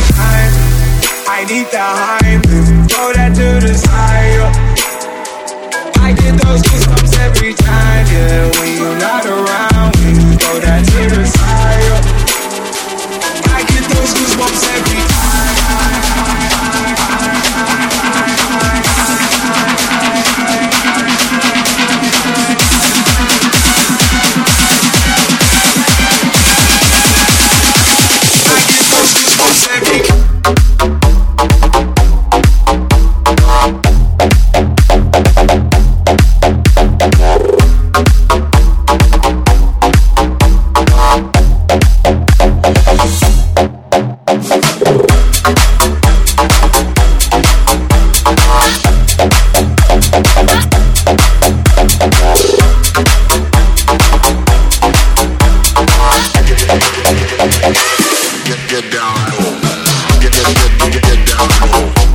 time. I need the hype, throw that to the side. I get those goosebumps every time, yeah. When you're not around, when you throw that to the side. I get those goosebumps every time. I get those goosebumps every time. Get down low. Get down low.